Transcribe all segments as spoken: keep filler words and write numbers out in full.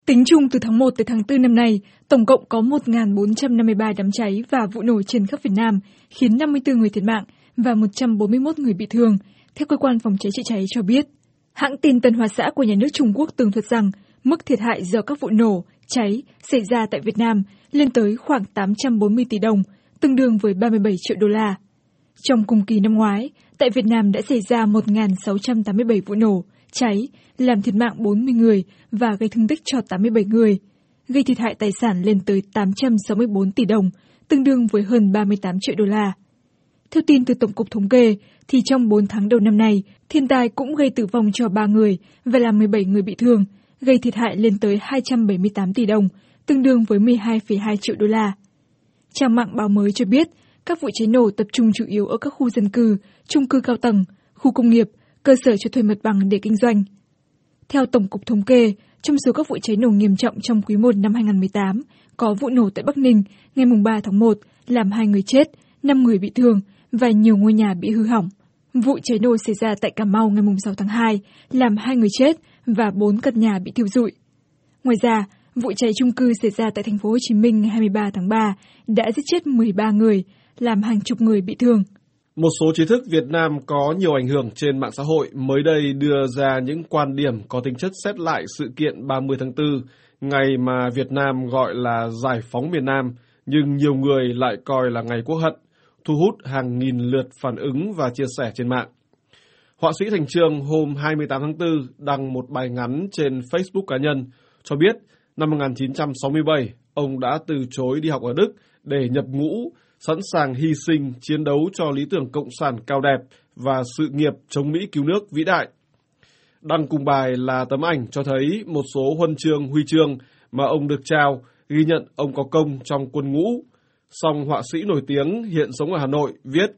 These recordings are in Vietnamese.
Tính chung từ tháng một tới tháng tư năm nay, tổng cộng có một nghìn bốn trăm năm mươi ba đám cháy và vụ nổ trên khắp Việt Nam, khiến năm mươi tư người thiệt mạng và một trăm bốn mươi mốt người bị thương, theo cơ quan phòng cháy chữa cháy cho biết. Hãng tin Tân Hoa Xã của nhà nước Trung Quốc tường thuật rằng mức thiệt hại do các vụ nổ, cháy xảy ra tại Việt Nam lên tới khoảng tám trăm bốn mươi tỷ đồng, tương đương với ba mươi bảy triệu đô la. Trong cùng kỳ năm ngoái, tại Việt Nam đã xảy ra một nghìn sáu trăm tám mươi bảy vụ nổ, cháy, làm thiệt mạng bốn mươi người và gây thương tích cho tám mươi bảy người, gây thiệt hại tài sản lên tới tám trăm sáu mươi bốn tỷ đồng, tương đương với hơn ba mươi tám triệu đô la. Theo tin từ Tổng cục Thống kê, thì trong bốn tháng đầu năm nay, thiên tai cũng gây tử vong cho ba người và làm mười bảy người bị thương, gây thiệt hại lên tới hai trăm bảy mươi tám tỷ đồng, tương đương với mười hai phẩy hai triệu đô la. Trang mạng Báo Mới cho biết, các vụ cháy nổ tập trung chủ yếu ở các khu dân cư, chung cư cao tầng, khu công nghiệp, cơ sở cho thuê mặt bằng để kinh doanh. Theo Tổng cục Thống kê, trong số các vụ cháy nổ nghiêm trọng trong quý một năm hai nghìn không trăm mười tám, có vụ nổ tại Bắc Ninh ngày ba tháng một, làm hai người chết, năm người bị thương và nhiều ngôi nhà bị hư hỏng. Vụ cháy nổ xảy ra tại Cà Mau ngày sáu tháng hai, làm hai người chết và bốn căn nhà bị thiêu rụi. Ngoài ra, vụ cháy chung cư xảy ra tại thành phố Hồ Chí Minh ngày hai mươi ba tháng ba đã giết chết mười ba người, làm hàng chục người bị thương. Một số trí thức Việt Nam có nhiều ảnh hưởng trên mạng xã hội mới đây đưa ra những quan điểm có tính chất xét lại sự kiện ba mươi tháng tư, ngày mà Việt Nam gọi là giải phóng miền Nam, nhưng nhiều người lại coi là ngày quốc hận, thu hút hàng nghìn lượt phản ứng và chia sẻ trên mạng. Họa sĩ Thành Chương hôm hai mươi tám tháng tư đăng một bài ngắn trên Facebook cá nhân cho biết năm một nghìn chín trăm sáu mươi bảy, ông đã từ chối đi học ở Đức để nhập ngũ, sẵn sàng hy sinh chiến đấu cho lý tưởng cộng sản cao đẹp và sự nghiệp chống Mỹ cứu nước vĩ đại. Đăng cùng bài là tấm ảnh cho thấy một số huân chương, huy chương mà ông được trao, ghi nhận ông có công trong quân ngũ. Song họa sĩ nổi tiếng hiện sống ở Hà Nội viết,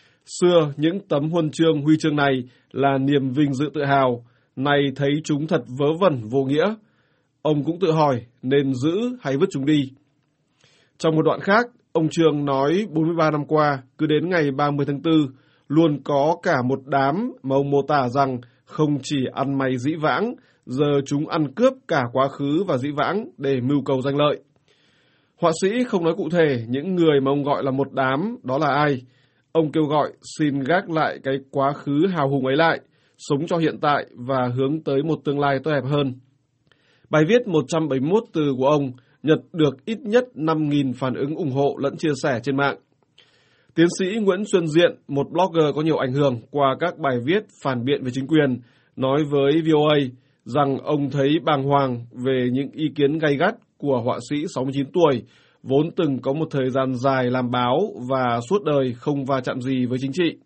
xưa những tấm huân chương, huy chương này là niềm vinh dự tự hào, nay thấy chúng thật vớ vẩn vô nghĩa. Ông cũng tự hỏi nên giữ hay vứt chúng đi. Trong một đoạn khác, ông Chương nói bốn mươi ba năm qua, cứ đến ngày ba mươi tháng tư, luôn có cả một đám mà ông mô tả rằng không chỉ ăn may dĩ vãng, giờ chúng ăn cướp cả quá khứ và dĩ vãng để mưu cầu danh lợi. Họa sĩ không nói cụ thể những người mà ông gọi là một đám, đó là ai. Ông kêu gọi xin gác lại cái quá khứ hào hùng ấy lại, sống cho hiện tại và hướng tới một tương lai tốt đẹp hơn. Bài viết một trăm bảy mươi mốt từ của ông nhận được ít nhất năm nghìn phản ứng ủng hộ lẫn chia sẻ trên mạng. Tiến sĩ Nguyễn Xuân Diện, một blogger có nhiều ảnh hưởng qua các bài viết phản biện về chính quyền, nói với vê o a rằng ông thấy bàng hoàng về những ý kiến gay gắt của họa sĩ sáu mươi chín tuổi, vốn từng có một thời gian dài làm báo và suốt đời không va chạm gì với chính trị.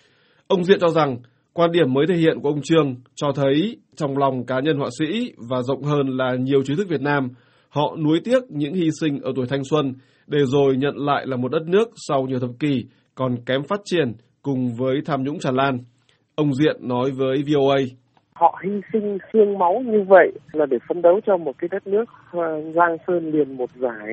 Ông Diện cho rằng, quan điểm mới thể hiện của ông Chương cho thấy trong lòng cá nhân họa sĩ và rộng hơn là nhiều trí thức Việt Nam, họ nuối tiếc những hy sinh ở tuổi thanh xuân để rồi nhận lại là một đất nước sau nhiều thập kỷ còn kém phát triển cùng với tham nhũng tràn lan. Ông Diện nói với vê o a, họ hy sinh xương máu như vậy là để phấn đấu cho một cái đất nước giang sơn liền một dải,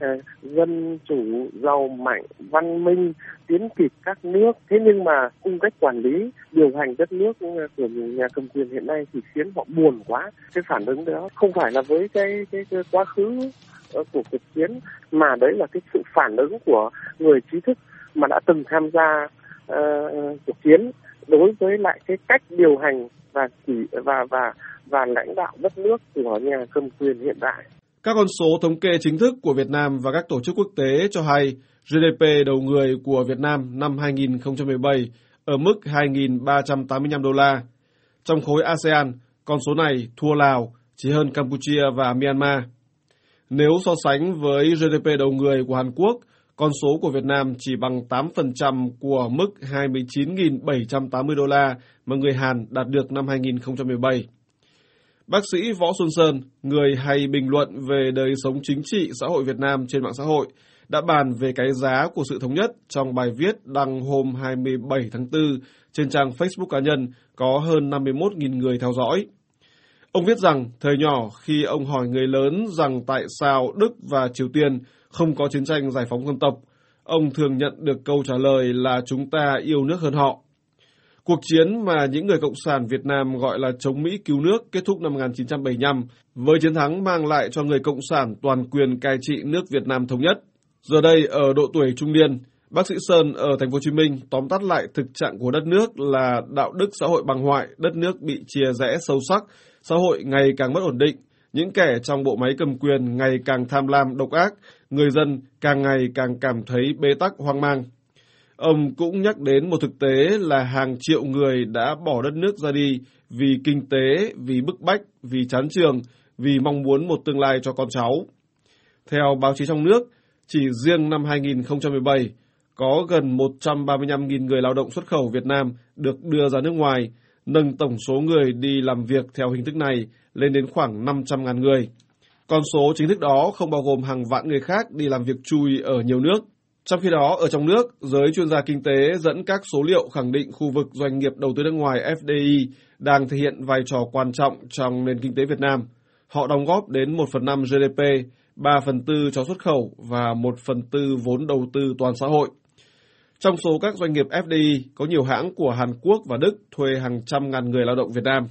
dân chủ, giàu mạnh, văn minh, tiến kịp các nước. Thế nhưng mà cung cách quản lý, điều hành đất nước của nhà cầm quyền hiện nay thì khiến họ buồn quá. Cái phản ứng đó không phải là với cái, cái, cái quá khứ của cuộc chiến, mà đấy là cái sự phản ứng của người trí thức mà đã từng tham gia uh, cuộc chiến đối với lại cái cách điều hành và chỉ và và và lãnh đạo đất nước của nhà cầm quyền hiện tại. Các con số thống kê chính thức của Việt Nam và các tổ chức quốc tế cho hay giê đê pê đầu người của Việt Nam năm hai nghìn không trăm mười bảy ở mức hai nghìn ba trăm tám mươi lăm đô la. Trong khối a sê an, con số này thua Lào, chỉ hơn Campuchia và Myanmar. Nếu so sánh với giê đê pê đầu người của Hàn Quốc, con số của Việt Nam chỉ bằng tám phần trăm của mức hai mươi chín nghìn bảy trăm tám mươi đô la mà người Hàn đạt được năm hai nghìn không trăm mười bảy. Bác sĩ Võ Xuân Sơn, người hay bình luận về đời sống chính trị xã hội Việt Nam trên mạng xã hội, đã bàn về cái giá của sự thống nhất trong bài viết đăng hôm hai mươi bảy tháng tư trên trang Facebook cá nhân có hơn năm mươi mốt nghìn người theo dõi. Ông viết rằng, thời nhỏ khi ông hỏi người lớn rằng tại sao Đức và Triều Tiên không có chiến tranh giải phóng dân tộc, ông thường nhận được câu trả lời là chúng ta yêu nước hơn họ. Cuộc chiến mà những người Cộng sản Việt Nam gọi là chống Mỹ cứu nước kết thúc năm một nghìn chín trăm bảy mươi lăm với chiến thắng mang lại cho người Cộng sản toàn quyền cai trị nước Việt Nam thống nhất. Giờ đây ở độ tuổi trung niên, bác sĩ Sơn ở thành phố Hồ Chí Minh tóm tắt lại thực trạng của đất nước là đạo đức xã hội băng hoại, đất nước bị chia rẽ sâu sắc, xã hội ngày càng mất ổn định, những kẻ trong bộ máy cầm quyền ngày càng tham lam độc ác, người dân càng ngày càng cảm thấy bế tắc hoang mang. Ông cũng nhắc đến một thực tế là hàng triệu người đã bỏ đất nước ra đi vì kinh tế, vì bức bách, vì chán trường, vì mong muốn một tương lai cho con cháu. Theo báo chí trong nước, chỉ riêng năm hai nghìn không trăm mười bảy, có gần một trăm ba mươi lăm nghìn người lao động xuất khẩu Việt Nam được đưa ra nước ngoài, nâng tổng số người đi làm việc theo hình thức này lên đến khoảng năm trăm nghìn người. Con số chính thức đó không bao gồm hàng vạn người khác đi làm việc chui ở nhiều nước. Trong khi đó, ở trong nước, giới chuyên gia kinh tế dẫn các số liệu khẳng định khu vực doanh nghiệp đầu tư nước ngoài F D I đang thể hiện vai trò quan trọng trong nền kinh tế Việt Nam. Họ đóng góp đến một phần năm G D P, ba phần tư cho xuất khẩu và một phần tư vốn đầu tư toàn xã hội. Trong số các doanh nghiệp F D I, có nhiều hãng của Hàn Quốc và Đức thuê hàng trăm ngàn người lao động Việt Nam.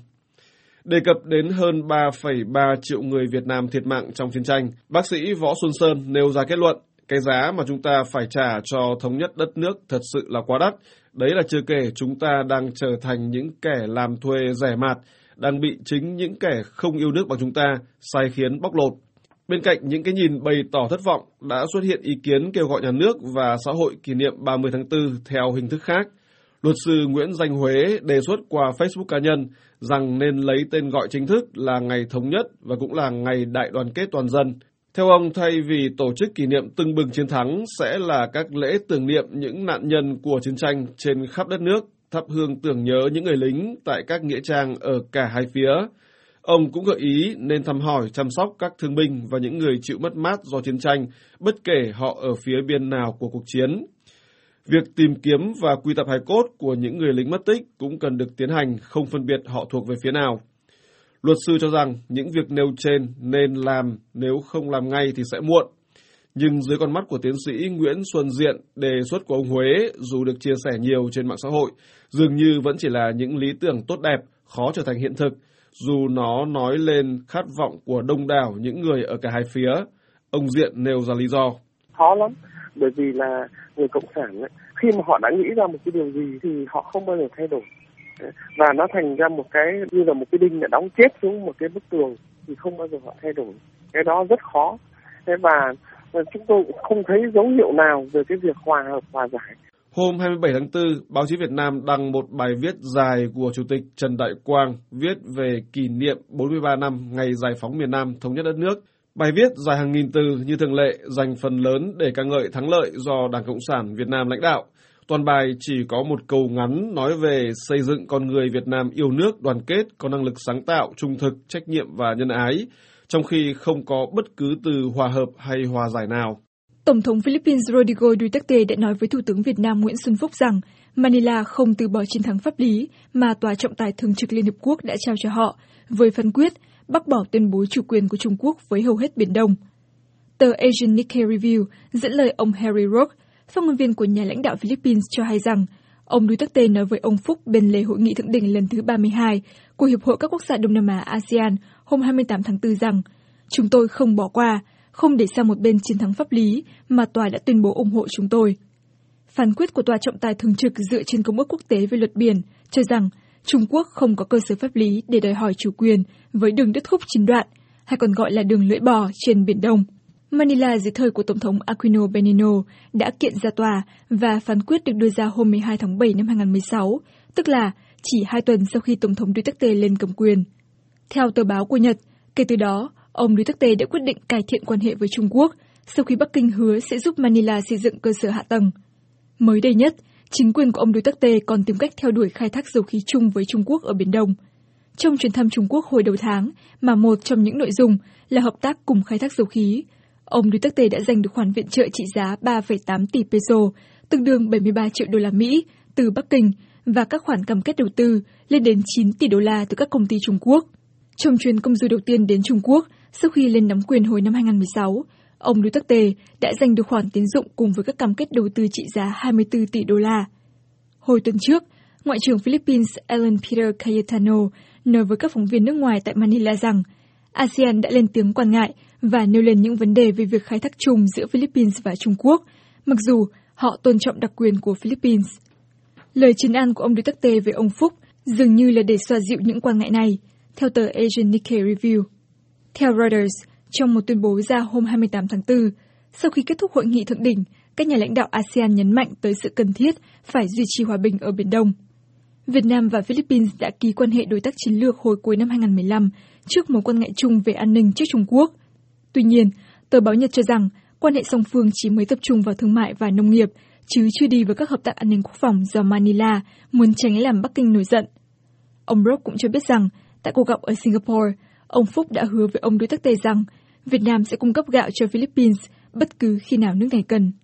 Đề cập đến hơn ba phẩy ba triệu người Việt Nam thiệt mạng trong chiến tranh, bác sĩ Võ Xuân Sơn nêu ra kết luận, cái giá mà chúng ta phải trả cho thống nhất đất nước thật sự là quá đắt. Đấy là chưa kể chúng ta đang trở thành những kẻ làm thuê rẻ mạt, đang bị chính những kẻ không yêu nước bằng chúng ta sai khiến bóc lột. Bên cạnh những cái nhìn bày tỏ thất vọng, đã xuất hiện ý kiến kêu gọi nhà nước và xã hội kỷ niệm ba mươi tháng tư theo hình thức khác. Luật sư Nguyễn Danh Huế đề xuất qua Facebook cá nhân rằng nên lấy tên gọi chính thức là Ngày Thống nhất và cũng là Ngày Đại đoàn kết toàn dân. Theo ông, thay vì tổ chức kỷ niệm tưng bừng chiến thắng sẽ là các lễ tưởng niệm những nạn nhân của chiến tranh trên khắp đất nước, thắp hương tưởng nhớ những người lính tại các nghĩa trang ở cả hai phía. Ông cũng gợi ý nên thăm hỏi, chăm sóc các thương binh và những người chịu mất mát do chiến tranh, bất kể họ ở phía bên nào của cuộc chiến. Việc tìm kiếm và quy tập hài cốt của những người lính mất tích cũng cần được tiến hành, không phân biệt họ thuộc về phía nào. Luật sư cho rằng những việc nêu trên nên làm, nếu không làm ngay thì sẽ muộn. Nhưng dưới con mắt của tiến sĩ Nguyễn Xuân Diện, đề xuất của ông Huế dù được chia sẻ nhiều trên mạng xã hội, dường như vẫn chỉ là những lý tưởng tốt đẹp, khó trở thành hiện thực, dù nó nói lên khát vọng của đông đảo những người ở cả hai phía. Ông Diện nêu ra lý do. Khó lắm, bởi vì là người Cộng sản ấy, khi mà họ đã nghĩ ra một cái điều gì thì họ không bao giờ thay đổi. Và nó thành ra một cái như là một cái đinh đã đóng chết xuống một cái bức tường thì không bao giờ họ thay đổi. Cái đó rất khó. Thế và chúng tôi cũng không thấy dấu hiệu nào về cái việc hòa hợp, hòa giải. Hôm hai mươi bảy tháng tư, báo chí Việt Nam đăng một bài viết dài của Chủ tịch Trần Đại Quang viết về kỷ niệm bốn mươi ba năm ngày giải phóng miền Nam thống nhất đất nước. Bài viết dài hàng nghìn từ như thường lệ, dành phần lớn để ca ngợi thắng lợi do Đảng Cộng sản Việt Nam lãnh đạo. Toàn bài chỉ có một câu ngắn nói về xây dựng con người Việt Nam yêu nước, đoàn kết, có năng lực sáng tạo, trung thực, trách nhiệm và nhân ái, trong khi không có bất cứ từ hòa hợp hay hòa giải nào. Tổng thống Philippines Rodrigo Duterte đã nói với Thủ tướng Việt Nam Nguyễn Xuân Phúc rằng Manila không từ bỏ chiến thắng pháp lý mà Tòa trọng tài thường trực Liên Hợp Quốc đã trao cho họ với phán quyết bác bỏ tuyên bố chủ quyền của Trung Quốc với hầu hết Biển Đông. Tờ Asian Nikkei Review dẫn lời ông Harry Roque, phát ngôn viên của nhà lãnh đạo Philippines cho hay rằng ông Duterte nói với ông Phúc bên lề hội nghị thượng đỉnh lần thứ ba mươi hai của Hiệp hội các quốc gia Đông Nam Á a sê an hôm hai mươi tám tháng tư rằng chúng tôi không bỏ qua, không để sang một bên chiến thắng pháp lý mà tòa đã tuyên bố ủng hộ chúng tôi. Phán quyết của tòa trọng tài thường trực dựa trên công ước quốc tế về luật biển cho rằng Trung Quốc không có cơ sở pháp lý để đòi hỏi chủ quyền với đường đứt khúc chín đoạn, hay còn gọi là đường lưỡi bò trên Biển Đông. Manila dưới thời của Tổng thống Aquino Benigno đã kiện ra tòa và phán quyết được đưa ra hôm mười hai tháng bảy năm hai nghìn không trăm mười sáu, tức là chỉ hai tuần sau khi Tổng thống Duterte lên cầm quyền. Theo tờ báo của Nhật, kể từ đó, ông Duterte đã quyết định cải thiện quan hệ với Trung Quốc sau khi Bắc Kinh hứa sẽ giúp Manila xây dựng cơ sở hạ tầng. Mới đây nhất, chính quyền của ông Duterte còn tìm cách theo đuổi khai thác dầu khí chung với Trung Quốc ở Biển Đông. Trong chuyến thăm Trung Quốc hồi đầu tháng, mà một trong những nội dung là hợp tác cùng khai thác dầu khí, ông Duterte đã giành được khoản viện trợ trị giá ba phẩy tám tỷ peso, tương đương bảy mươi ba triệu đô la Mỹ từ Bắc Kinh và các khoản cam kết đầu tư lên đến chín tỷ đô la từ các công ty Trung Quốc. Trong chuyến công du đầu tiên đến Trung Quốc sau khi lên nắm quyền hồi năm hai nghìn không trăm mười sáu, ông Duterte đã giành được khoản tín dụng cùng với các cam kết đầu tư trị giá hai mươi tư tỷ đô la. Hồi tuần trước, Ngoại trưởng Philippines Alan Peter Cayetano nói với các phóng viên nước ngoài tại Manila rằng a sê an đã lên tiếng quan ngại và nêu lên những vấn đề về việc khai thác chung giữa Philippines và Trung Quốc, mặc dù họ tôn trọng đặc quyền của Philippines. Lời trấn an của ông Duterte về ông Phúc dường như là để xoa dịu những quan ngại này, theo tờ Asian Nikkei Review. Theo Reuters, trong một tuyên bố ra hôm hai mươi tám tháng tư, sau khi kết thúc hội nghị thượng đỉnh, các nhà lãnh đạo a sê an nhấn mạnh tới sự cần thiết phải duy trì hòa bình ở Biển Đông. Việt Nam và Philippines đã ký quan hệ đối tác chiến lược hồi cuối năm hai nghìn không trăm mười lăm trước mối quan ngại chung về an ninh trước Trung Quốc. Tuy nhiên, tờ báo Nhật cho rằng quan hệ song phương chỉ mới tập trung vào thương mại và nông nghiệp, chứ chưa đi vào các hợp tác an ninh quốc phòng do Manila muốn tránh làm Bắc Kinh nổi giận. Ông Brok cũng cho biết rằng, tại cuộc gặp ở Singapore, ông Phúc đã hứa với ông Duterte rằng Việt Nam sẽ cung cấp gạo cho Philippines bất cứ khi nào nước này cần.